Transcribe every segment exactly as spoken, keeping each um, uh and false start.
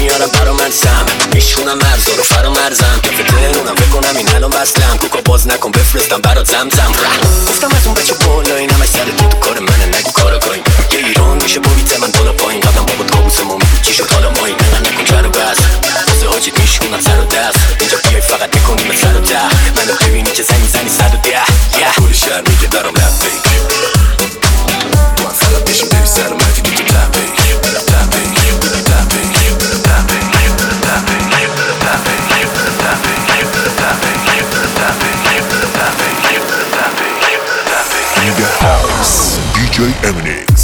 میارم برا من سم میشونم مرزا رو فرا مرزم کف تهرونم بکنم این الان بسلم کوکا باز نکن بفرستم برات زمزم گفتم از اون بچه بالایی نمش سر تو تو کار منه نگو کارا گایم یه ایران میشه بریت من بالا پایین قدم بابا تابوسمو میگو چی شد حالا مایی نگن نکن کر و بس واسه حاجیت میشونم سر و دست اینجا بیای فقط میکنیم سر و ده منو ببینی که زنی زنی صد و ده کل شهر میگه برام رپ بیک تو هم فقط بشین بری سلامتی تو تو تپیک In the house, D J Eminix.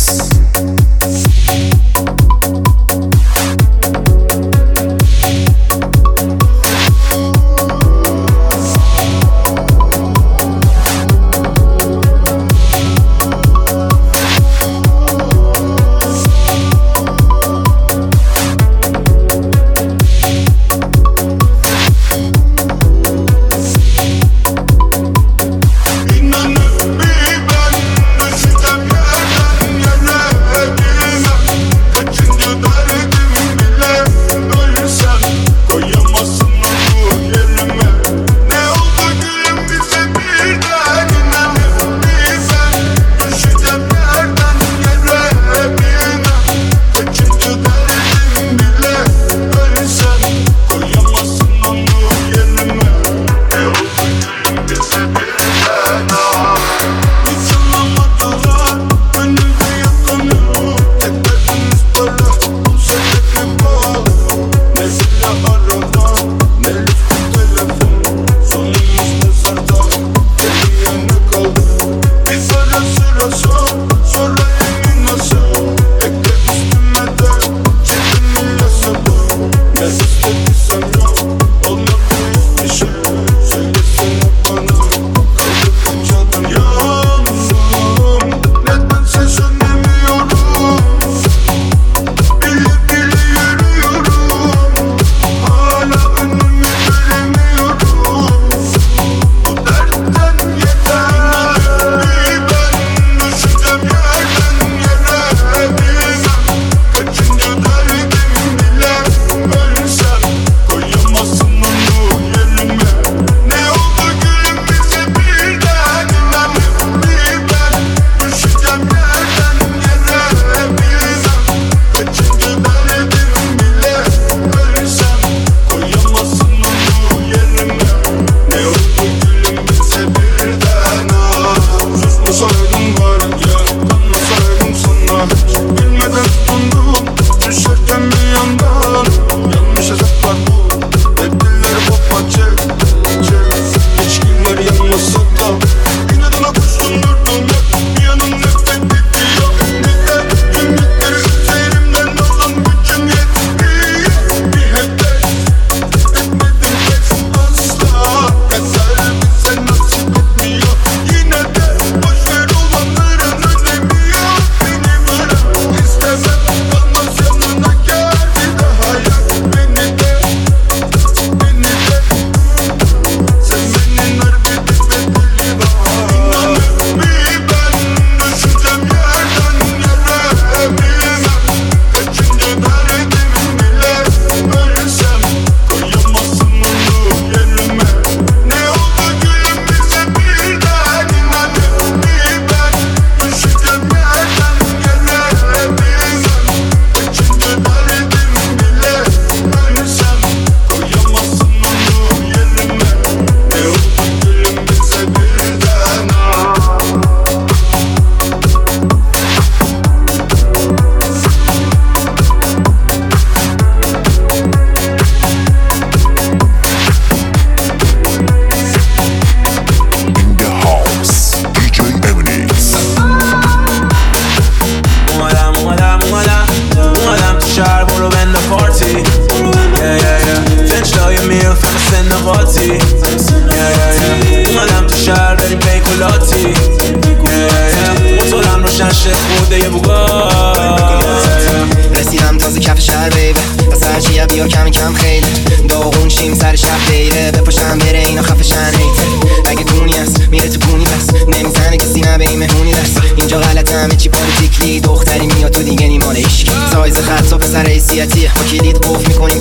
رسیدم تازه کف شهر بیبه از هرچیه بیا کم کم خیلی داغون شیم سر شب دیره بپاشم بره اینا خفشن هیتر اگه دونی هست میره تو گونی پس نمیزنه کسی نه به این مهمونی دست اینجا غلط همه چی پالیتیکلی دختری میاد تو دیگه نیمانه ایشکی سایز خط و پسر حیثیتیه با کلید قف میکنیم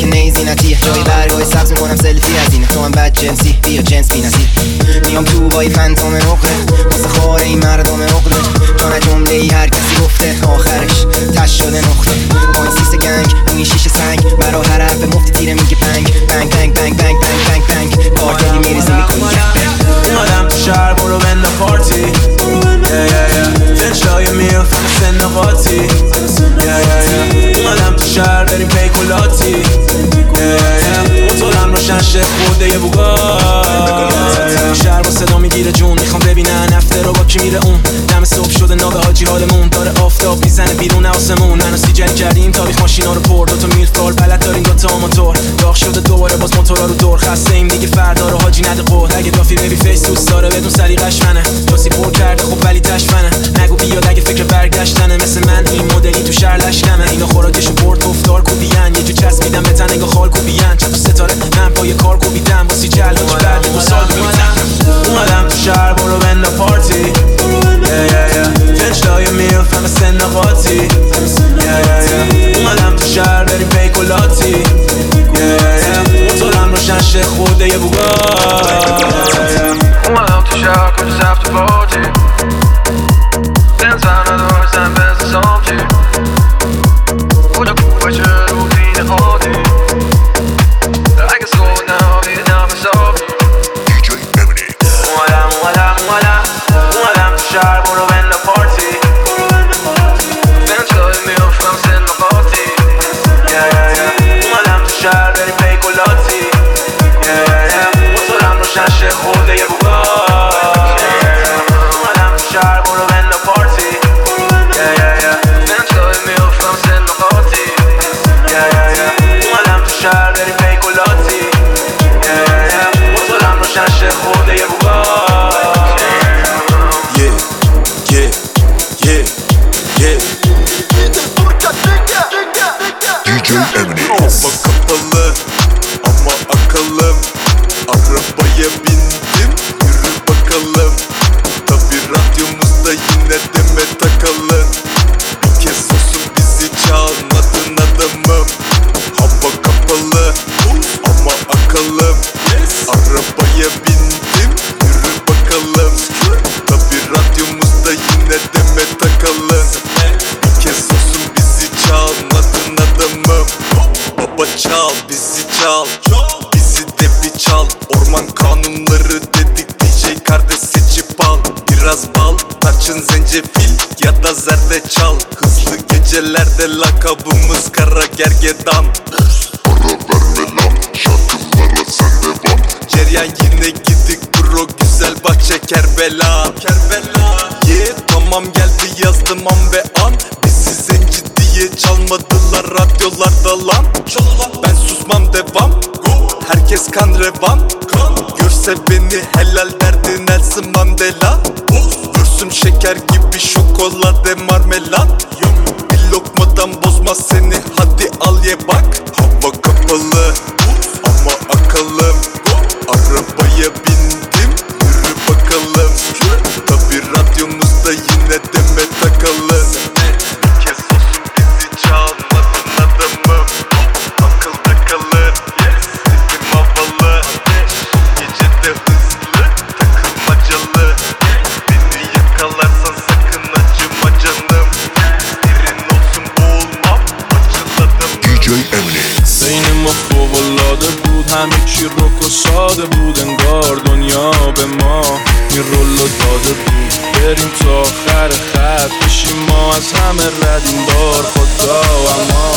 زینتیه جای برگای سبز میکنم سلفی از اینه تو هم بد جنسی بیا جنس بی نصیب میام تو با یه فنتوم نقره واسه خاره این مردم نقره تا نه جمله ای هر کسی گفته آخرش تش شده نقطه با این سیس گنگ روی شیشه سنگ برا هر حرف مفتی تیره میگه پنگ بنگ بنگ بنگ بنگ بنگ بنگ بنگ کارتلی میریزی میکنی اومدم تو شهر برو بند پارتی فنچلای میلف همه سن قاطی اومدم تو شهر بریم پیکولاتی موتورم روشن شه خورده یه بوگات شهر با صدا میگیره جون میخوام ببینن افته رو با کی میره اون دم صبح شده نابه حاجی حالمون داره آفتاب میزنه بیرون آسمون منو سیجل کردیم تاریخ ماشینا رو پر دوتا میلف کار بلد داریم دوتا موتور داغ شده دوباره باز موتورا رو دور خسته ایم دیگه فردا رو حاجی نده قول اگه دافی ببی فیس دوست داره بدون سلیقش منه جاسی پر کرده خب ولی تشفنه نگو بیاد اگه فکر برگشتنه مثل من این مدلی تو شهر لشکمه اینا خوراکشو برد گفتار کوبیان یه جو چسبیدم به تن انگار خال کوبیان چند تا ستاره من پای کار کوبیدم واسه جلد و بعد دو سال اومدم تو شهر برو بند پارتی فنچلای میلف همه سن قاطی اومدم تو شهر بریم پیکولاتی موتورم روشن شه خورده یه بوگات اومدم تو شهر کجا زفت و پارتی بنز هم ندارزم بنز سامچی کجا کوبه چه روتین عادی اگه سخود نهاوی نم حسابی اومدم اومدم اومدم اومدم تو شهر برو بند پارتی فنچلای میلف هم سن قاطی اومدم تو شهر بریم پیکولاتی موتورم روشن شه خورده یه بوگات اومدم تو شهر برو بند پارتی فنچلای میلف هم سن قاطی اومدم تو شهر بریم پیکولاتی موتورم روشن شه خورده یه بوگات Hava kapalı ama akalım arabaya bindim yürü bakalım tabi radyomuzda yine deme takalım bir kez olsun bizi çalmadın adamım hava kapalı ama akalım arabaya bindim yürü bakalım tabi radyomuzda yine deme takalım bir kez olsun bizi çalmadın adamım Baba çal bizi çal bizi de bir çal orman kanunları dedik D J kardeş seçip al biraz bal tarçın zencefil ya da zerdeçal hızlı gecelerde lakabımız kara gergedan Para verme lan şarkılara sen devam Ceryan yine gidik bro güzel bahçe Kerbela Kerbela yeah tamam geldi yazdım an ve an bizi zenci diye çalmadılar radyolarda lan ben susmam devam herkes kan revan görse beni helal derdi Nelson Mandela görsüm şeker gibi şokolade marmelat bir lokmadan bozmaz seni hadi al ye bak hava kapalı ama akalım arabaya bindim yürü bakalım tabi radyomuzda yine deme takalım bir kez olsun bizi çalmadın adamım akılda kalır sesim havalı gecede hızlı takılmacalı beni yakalarsan sakın acıma canım derin olsun boğulmam acıladım D J Eminex بین ما فوق‌العاده بود همه چی رک و ساده بود انگار دنیا به ما این رولو داده بود بریم تا آخر خط بشیم ما از همه ردیم بار خدا اما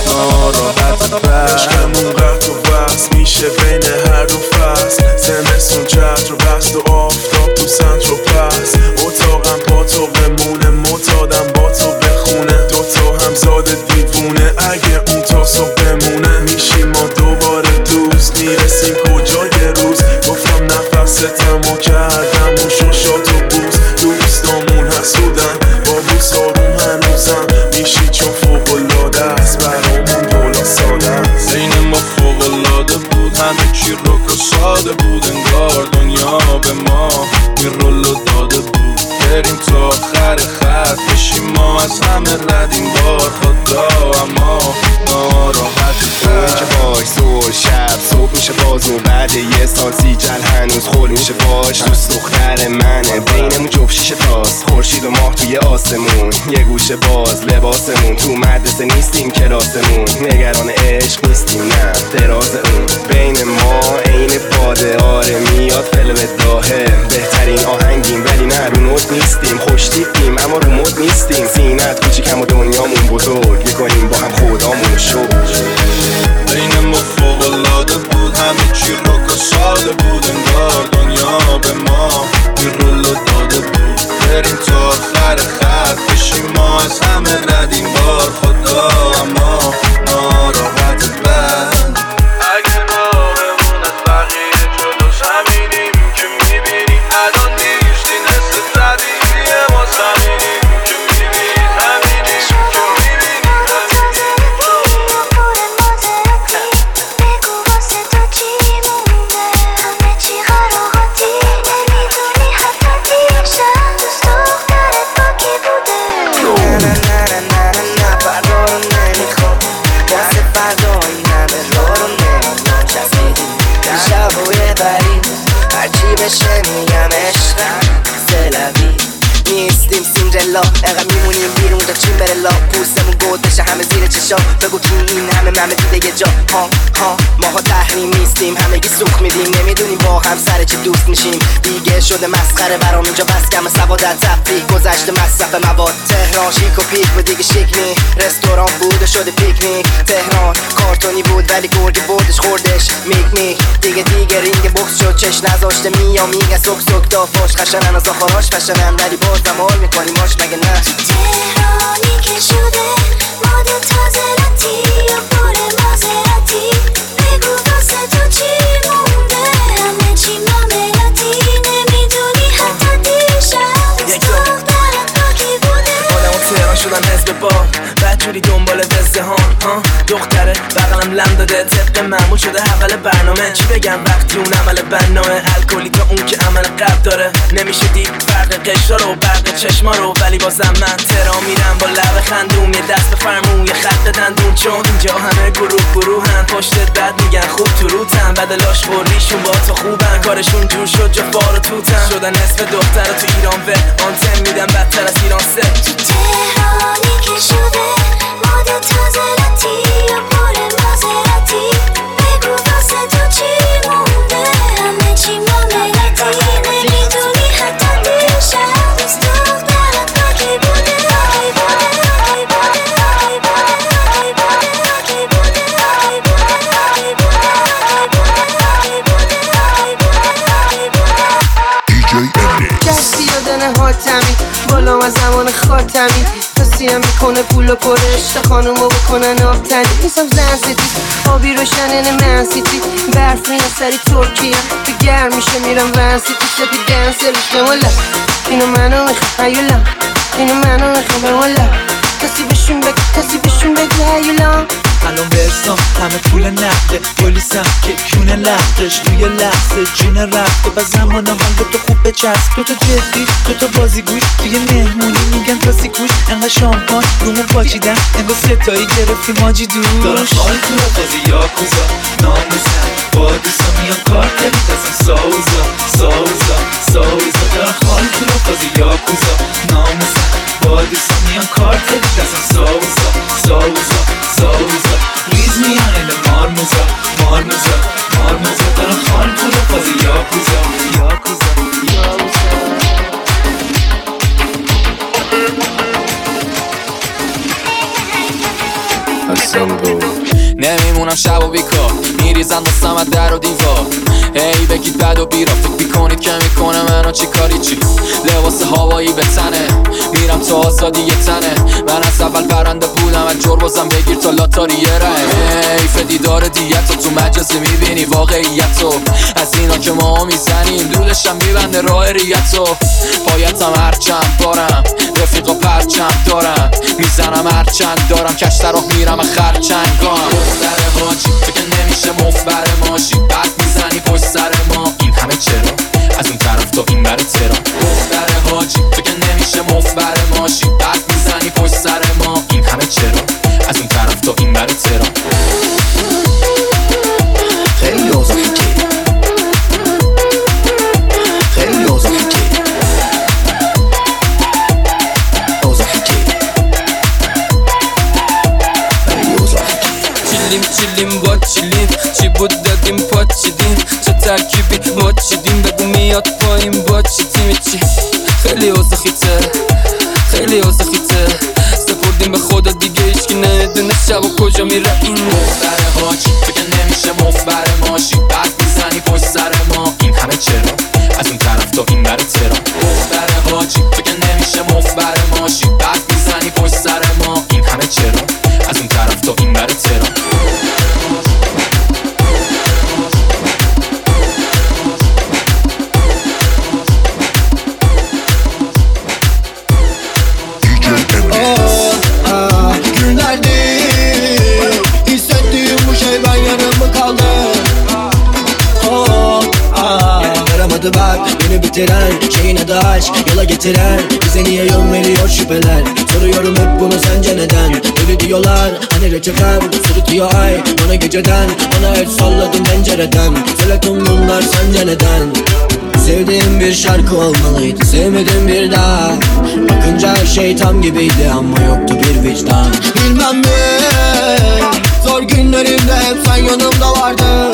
ناراحت بر عشقمون قطع و بس میشه بین هر دو فصل زمستون چتر و بست و آفتاب تو سنتر و پس اتاقم با تو بمونه معتادم با تو بخونه دوتا همزاد دیوونه اگه اون تا صبح بمونه میشیم ما دوباره دوست میرسیم کجای روز گفتم نفستم و کردم و شاشات و بوز دوستامون حسودن با بوس آروم هنوزم میشی چون فوق‌العاده است برامون دولا ساده است بین ما فوق‌العاده بود همه چی رک و ساده بود انگار دنیا به ما این رولو داده بود بریم تا آخر خط بشیم ما از همه ردیم بار خدا اما ناراحت توی که وایس و میشه بازو بعد یه سال سیجل هنوز خول میشه باش. دوست دختر منه بینمون جفت شیشه تاست، خورشید و ماه توی آسمون، یه گوشه باز لباسمون، تو مدرسه نیستیم کلاسمون، نگران عشق نیستیم نه دراز اون، بین ما عین باده آره میاد فلو داهه، بهترین آهنگیم ولی نه رو نوت نیستیم، خوش تیپیم اما رو مد نیستیم، سینت کوچیکم و دنیامون بزرگ، میکنیم با هم خدامون شکر. بین ما فوق‌العاده بود، همه چی رک و ساده بود، انگار دنیا به ما این رولو داده بود، بریم تا آخر خط بشیم ما از همه رد این بار خدا، اما ناراحت بد اگه راهمون از بقیه جلوش همینیم که میبینی الان نیشتی نصف طبیعیه ما زمینیم که میبینی همینیم که میبینی بشه میگم عشقم سلوی نیستیم سیندرلا، اقا میمونیم بیرون تا چین بره لا، پوستمون گود بشه همه زیر چشا، بگو کی این همه ممه دیده یه جا، ها ها ماها تحریم نیستیم همگی سوخ میدیم، نمیدونیم با هم سر چی دوست میشیم، دیگه شده مسخره برام اینجا بس کم سوادت تفریح گذشته مصرف مواد، تهران شیک و پیک و دیگه شیک نی، رستوران بود و شده پیکنیک، تهران کارتونی بود ولی گرگی بردش خوردش میک میک، دیگه دیگه رینگ بوکس شد چش نذاشته میا میگه سک سک دافاش خشنن از آخراش فشنن ولی بازم حال میکنیم ماش مگه نه تهرانی که شده ماد تازه راتی یا پر مازراتی، بگو واسه تو چی مونده همه چی معاملاتی، نمیدونی حتی دیشب دوست دخترت با کی بوده، آدم و تهران شدن حزب بار بدجوری دنبال وزدهان ها، دختره بغلم لم داده طبق معمول شده حول برنامه، چی بگم وقتی اون عمل بنامه الکلی تا اون که عمل قلب داره، نمیشه دید فرق قشرا رو برق چشما رو، ولی بازم من تهران میرم با لب خندون، یه دست به فرمون یه خط دندون، چون اینجا همه گروه گروهن پشتت بد میگن خوب تو روتن، بدلاش خوریشون با تو خوبن، کارشون جور شد جا فار و توتن، شدن نصف دختر تو ایران و آنتن میدن بدتر از ایران سه، تهرانی که شده ماد تازه راتی یا پر مازراتی، بگو واسه تو چی مونده همه چی معاملاتی، نمیدونی حتی دیشب دوست دخترت با کی بوده، دستی دادن حاتمی بالا از زمان خاتمی، توصیه میکنه پول و پرشت خانومو بکنن آبتنی، نیستم زن سیتی آبی روشنن من سیتی، برف میره سری ترکیه به گرم میشه میرم ون سیتی، سپی دنسل اشتمالا اینو منو میخوام هیولا، اینو منو میخوام والا، کسی بهشون بگه کسی بهشون بگه هیولا، الان برسام همه پول نقده، پلیسم که کونه لختش توی لحظه جون رفته و زمان حال تو خوب بچسب، تو تو جدی تو تو بازی گوش توی مهمونی میگن تاسی کوش، انقدر شامپان رومون پاچیدن انگار ستایی گرفتیم ماجی دوش، دارم خال تو رو بازی یاکوزا ناموزن با دوستا میان کار کنی دستم ساوزا ساوزا ساوزا، دارم خال تو رو بازی یاکوزا ناموزن با دوستا میان کار کنی دستم ساوزا ساوزا ساوزا، ریز میان این مارموزا مارموزا مارموزا، دارم خال تو رو بازی یاکوزا یاکوزا نمیمونم شب و بیکار میریزن دستم از در و دیوار، هی بگید بد و بیرا فکر میکنید که میکنه منو چی کاری چی، لباس هوایی به تنه میرم تو آزادی یه تنه، من از اول پرنده بودم از جور بازم بگیر تا لاتاری یه رحم، حیف دیدار دیت تو مجازی میبینی واقعیتو، از اینا که ما میزنیم دودشم میبنده راه ریتو، پایتم هرچند بارم رفیقا پرچند دارم، میزنم هرچند دارم کشتر راه میرم خرچنگام، دختر حاجی فکر نمیشه مفبر ماشی، بعد میزنی پشت سر ما این همه چرا، از اون طرف تا این بر تهران، دختر حاجی فکر نمیشه مفبر ماشی، بعد میزنی پشت سر ما این همه چرا، از اون طرف تا این بر تهران، خیلی اوضاع چیلیم چیلیم با چیلیم چی بود دادیم پا چیدیم چه ترکیبی ما چیدیم بگو میاد پایین با چی تیمی چی خیلی اوضاع خیته خیلی اوضاع خیته سپردیم به خدا دیگه هیچکی نمیدونه شب و کجا میره این مختره هاچی فکر نمیشه مفبر ماشی بعد میزنی پشت سر ما این همه چرا از اون طرف تا این بره ترا مختره هاچی فکر نمیشه مفبر ماشی بعد میزنی پشت سر ما این همه چرا از اون طرف تا این بره ترا Bak beni bitiren şeyin adı aşk yola getiren bize niye yol veriyor şüpheler soruyorum hep bunu sence neden öyle diyorlar hani reçetem sırıtıyor ay bana geceden bana el salladım pencereden söyle tüm bunlar sence neden sevdiğim bir şarkı olmalıydı sevmedim bir daha bakınca her şey tam gibiydi ama yoktu bir vicdan bilmem mi zor günlerimde hep sen yanımda vardın